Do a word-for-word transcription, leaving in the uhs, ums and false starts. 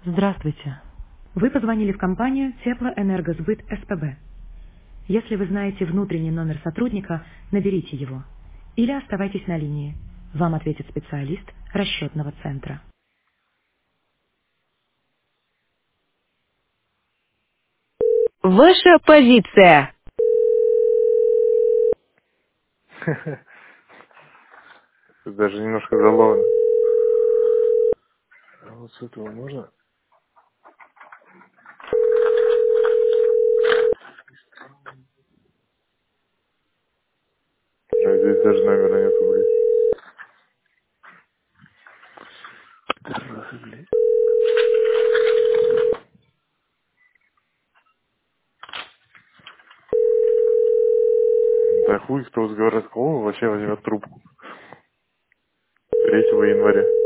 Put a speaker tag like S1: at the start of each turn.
S1: Здравствуйте. Вы позвонили в компанию Теплоэнергосбыт СПБ. Если вы знаете внутренний номер сотрудника, наберите его. Или оставайтесь на линии. Вам ответит специалист расчетного центра. Ваша позиция.
S2: Даже немножко забавно. А вот с этого можно? А здесь даже номера нету, блядь. Террасы, блядь. Да хуй, кто с городского вообще возьмет трубку. третьего января.